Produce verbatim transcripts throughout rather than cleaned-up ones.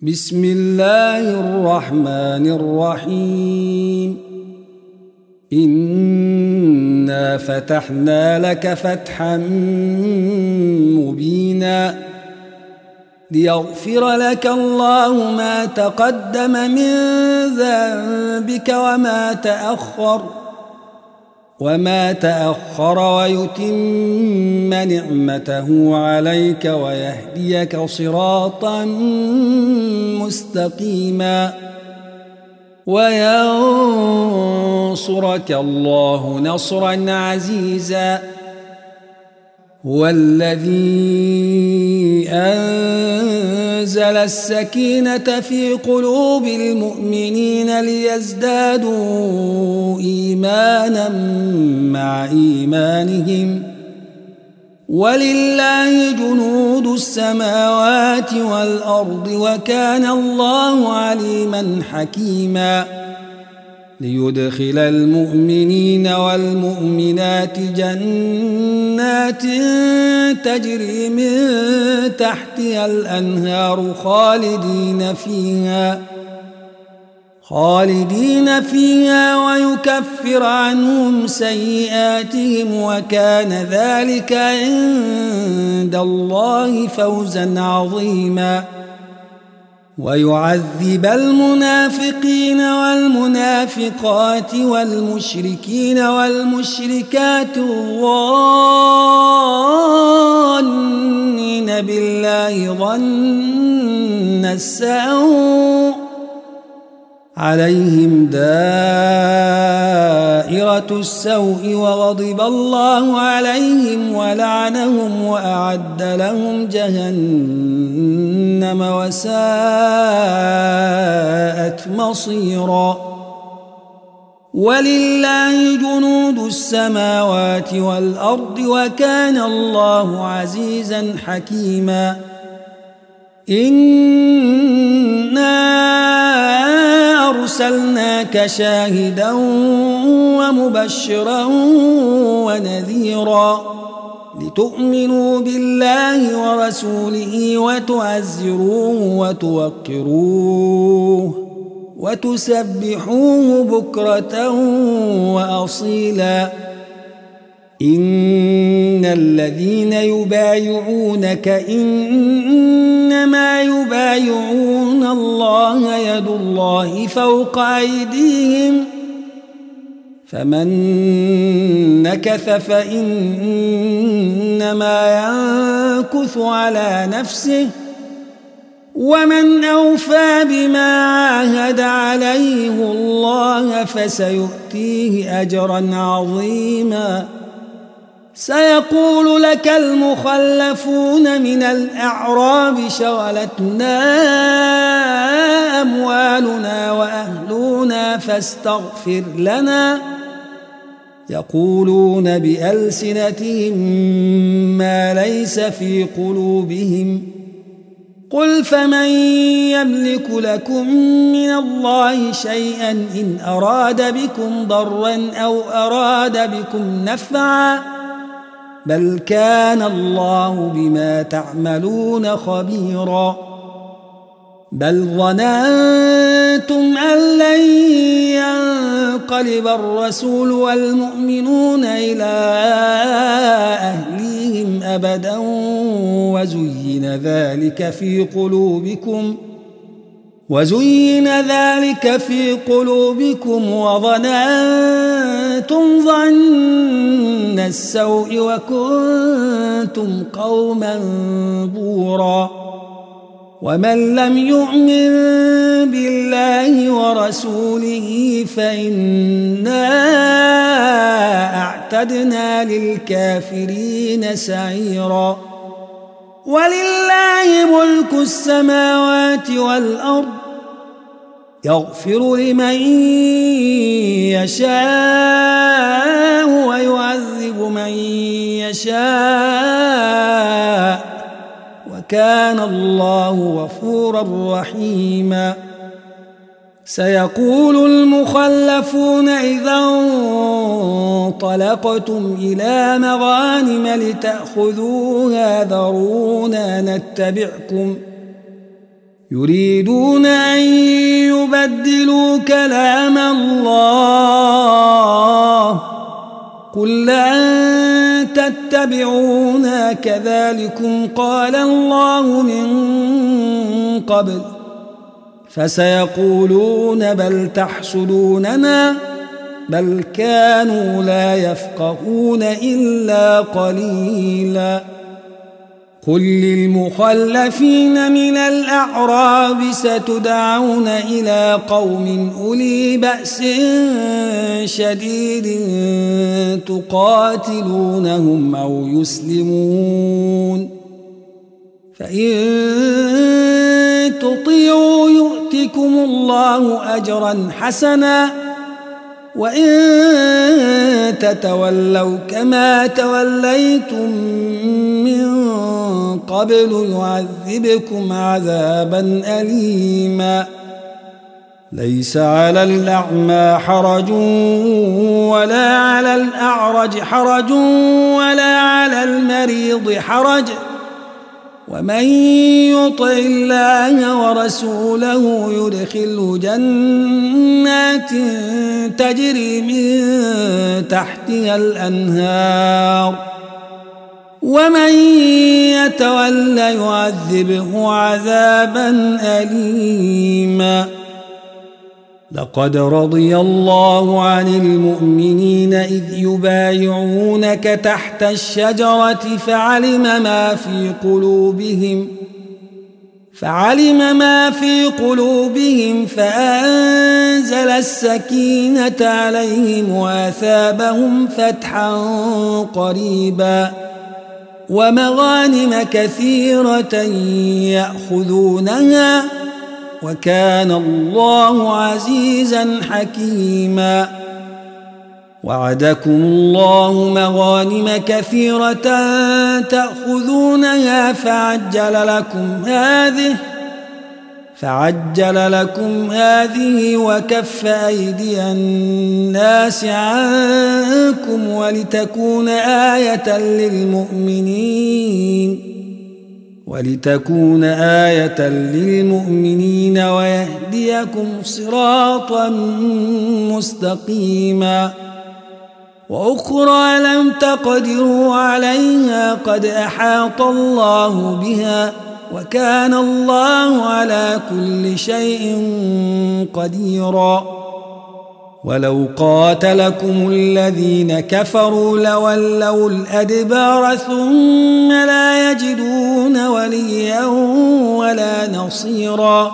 بسم الله الرحمن الرحيم إنا فتحنا لك فتحا مبينا ليغفر لك الله ما تقدم من ذنبك وما تأخر وما تأخر ويتم نعمته عليك ويهديك صراطا مستقيما وينصرك الله نصرا عزيزا هو الذي أنزل السكينة في قلوب المؤمنين ليزدادوا إيمانا مع إيمانهم ولله جنود السماوات والأرض وكان الله عليما حكيما ليدخل المؤمنين والمؤمنات جنات تجري من تحتها الأنهار خالدين فيها خالدين فيها ويكفر عنهم سيئاتهم وكان ذلك عند الله فوزا عظيما ويعذب المنافقين والمنافقات والمشركين والمشركات الظانين بالله ظن السوء عليهم دائرة السوء وغضب الله عليهم ولعنهم وأعد لهم جهنم وساءت مصيرا ولله جنود السماوات والأرض وكان الله عزيزا حكيما إنا أرسلناك شاهدا ومبشرا ونذيرا لتؤمنوا بالله ورسوله وتعزروه وتوقروه وتسبحوه بكرة وأصيلا إن الذين يبايعونك إنما يبايعون الله يد الله فوق أيديهم فمن نكث فإنما ينكث على نفسه ومن أوفى بما عاهد عليه الله فسيؤتيه أجرا عظيما سيقول لك المخلفون من الأعراب شغلتنا أموالنا وأهلنا فاستغفر لنا يقولون بألسنتهم ما ليس في قلوبهم قل فمن يملك لكم من الله شيئا إن أراد بكم ضرا أو أراد بكم نفعا بل كان الله بما تعملون خبيرا بل ظننتم أن لن ينقلب الرسول والمؤمنون إلى أهليهم أبدا وزين ذلك في قلوبكم وزين ذلك في قلوبكم وظننتم ظن السوء وكنتم قوما بورا ومن لم يؤمن بالله ورسوله فإنا أعتدنا للكافرين سعيرا ولله ملك السماوات والأرض يغفر لمن يشاء ويعذب من يشاء وكان الله غفورا رحيما سيقول المخلفون إذا انطلقتم إلى مغانم لتأخذوها ذرونا نتبعكم يريدون أن يبدلوا كلام الله قل لن تتبعونا كذلكم قال الله من قبل فسيقولون بل تحسدوننا بل كانوا لا يفقهون إلا قليلا قل للمخلفين من الأعراب ستدعون إلى قوم أولي بأس شديد تقاتلونهم أو يسلمون فإن تطيعوا يؤتكم الله أجرا حسنا وإن تتولوا كما توليتم من قبل يعذبكم عذابا أليما ليس على الأعمى حرج ولا على الأعرج حرج ولا على المريض حرج ومن يطع الله ورسوله يدخله جنات تجري من تحتها الأنهار ومن يتول يعذبه عذابا أليما لقد رضي الله عن المؤمنين إذ يبايعونك تحت الشجرة فعلم ما في قلوبهم فعلم ما في قلوبهم فأنزل السكينة عليهم وأثابهم فتحا قريبا ومغانم كثيرة يأخذونها وكان الله عزيزا حكيما وعدكم الله مغانم كثيرة تأخذونها فعجل لكم هذه فعجل لكم هذه وكف أيدي الناس عنكم ولتكون آية للمؤمنين ولتكون آية للمؤمنين ويهديكم صراطا مستقيما وأخرى لم تقدروا عليها قد أحاط الله بها وكان الله على كل شيء قديرا ولو قاتلكم الذين كفروا لولوا الأدبار ثم لا يجدون وليا ولا نصيرا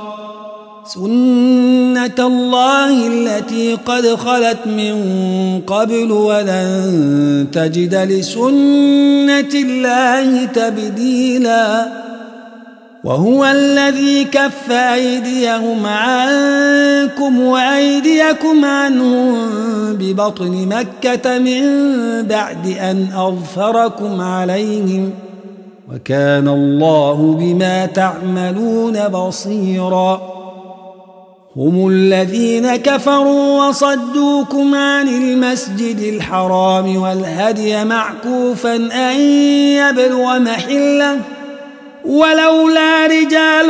سنة الله التي قد خلت من قبل ولن تجد لسنة الله تبديلا وهو الذي كف أيديهم عنكم وأيديكم عنهم ببطن مكة من بعد أن أظفركم عليهم وكان الله بما تعملون بصيرا هم الذين كفروا وصدوكم عن المسجد الحرام والهدي معكوفا أن يبلغ محله ولولا رجال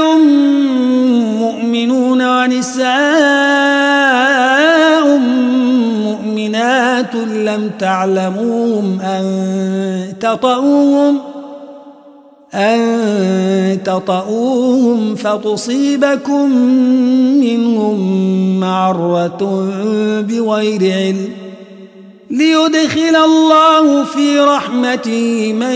مؤمنون ونساء مؤمنات لم تعلموهم أن تطؤوهم أن تطؤوهم فتصيبكم منهم معرة بغير علم ليدخل الله في رحمته من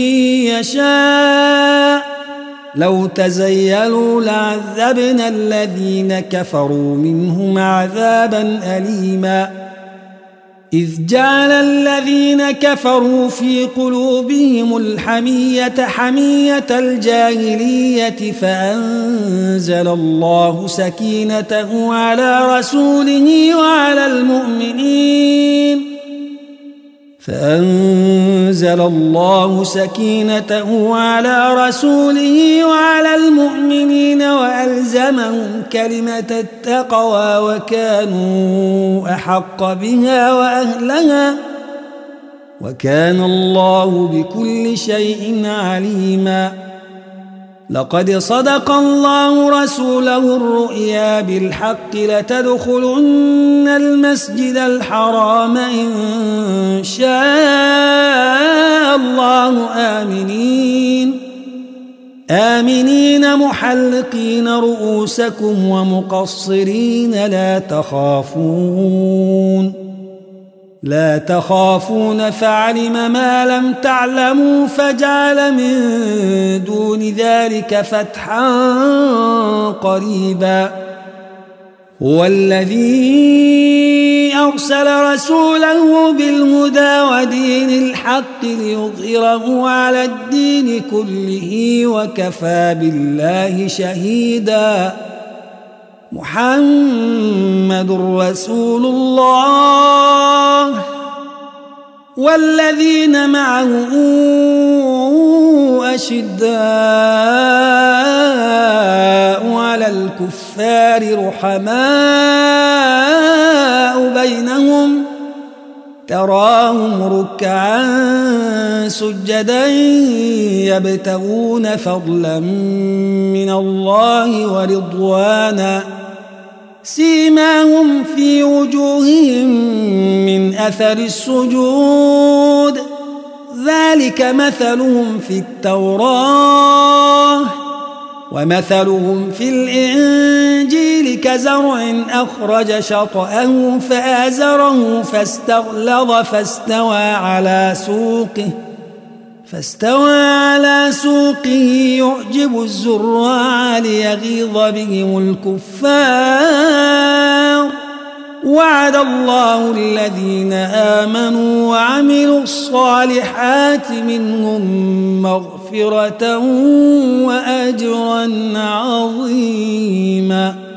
يشاء لو تزيلوا لعذبنا الذين كفروا منهم عذابا أليما إذ جعل الذين كفروا في قلوبهم الحمية حمية الجاهلية فأنزل الله سكينته على رسوله وعلى المؤمنين فأنزل الله سكينته على رسوله وعلى المؤمنين وألزمهم كلمة التقوى وكانوا أحق بها وأهلها وكان الله بكل شيء عليما لقد صدق الله رسوله الرؤيا بالحق لتدخلن المسجد الحرام إن شاء الله آمنين آمنين محلقين رؤوسكم ومقصرين لا تخافون لا تخافون فعلم ما لم تعلموا فجعل من دون ذلك فتحا قريبا هو الذي أرسل رسوله بالهدى ودين الحق ليظهره على الدين كله وكفى بالله شهيدا محمد رسول الله والذين معه أشداء على الكفار رحماء بينهم تراهم ركعا سجدا يبتغون فضلا من الله ورضوانا سيماهم في وجوههم من أثر السجود ذلك مثلهم في التوراة ومثلهم في الإنجيل كزرع أخرج شطأه فآزره فاستغلظ فاستوى على سوقه فاستوى على سوقه يعجب الزراع ليغيظ بهم الكفار وعد الله الذين آمنوا وعملوا الصالحات منهم مغفرة وأجرا عظيما.